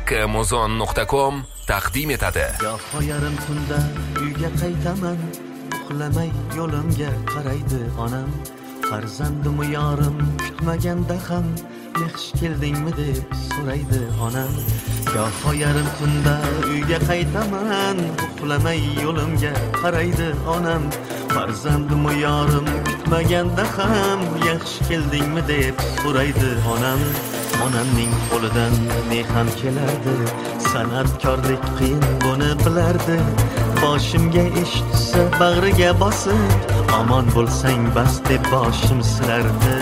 Makkmuzon.com taqdim etadi. Goho yarim tunda uyga qaytaman, uxlamay yo'limga qaraydi onam. Farzandim yorim kutmaganda ham yaxshi keldingmi deb so'raydi onam. Goho yarim tunda uyga qaytaman, uxlamay yo'limga qaraydi onam. Farzandim yorim kutmaganda ham yaxshi keldingmi deb so'raydi onam. Onamning qo'lidan ne ham kelardi, san'atkordek qiyin buni bilardi. Boshimga ish tushsa bag'riga bosib, omon bo'lsang bas deb boshim silardi.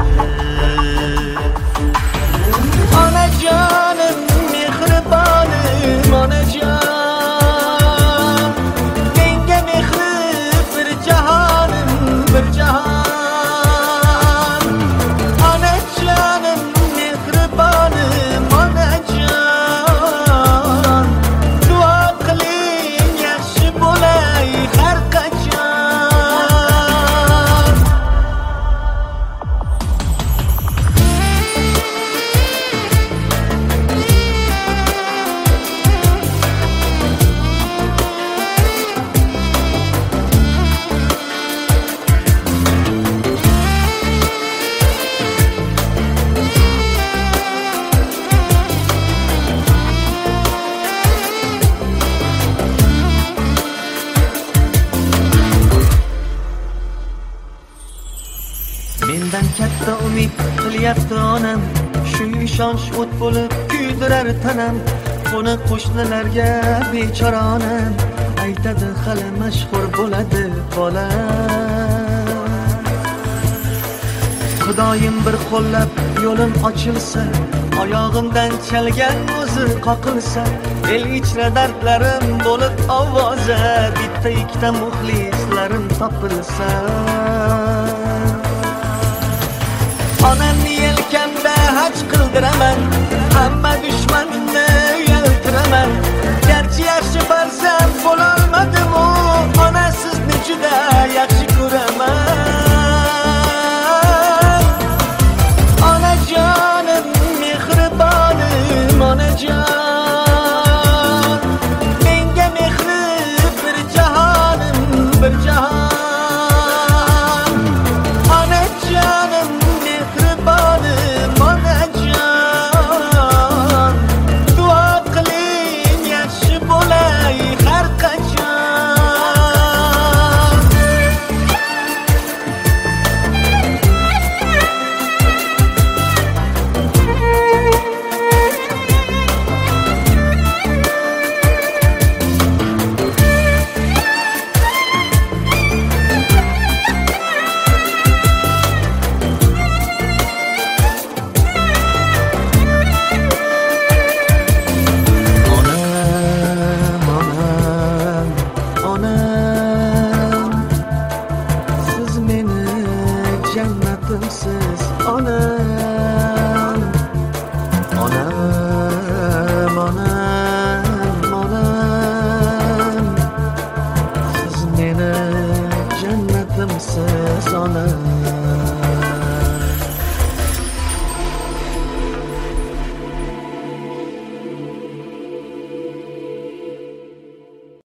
Onajonim mehribonim, onajon, menga mehri bir jahonim, bir jahon. Onajonim mehribonim, onajon, duo qiling yaxshi bo'lay har qachon. Mendan katta umid qilyapti onam, shu ishonch o't bo'lib kuydirar tanam. Qo'ni qo'shnilarga bechora onam aytadi hali mashhur bo'ladi bola. Xudoyim bir qo'llab yo'lim ochilsa, oyog'imdan chalgan o'zi qoqilsa, el ichra dardlarim bo'lib ovoza, bitta ikkita muxlislarim topilsa. Onamni yelkamda haj qildiraman, hamma dushman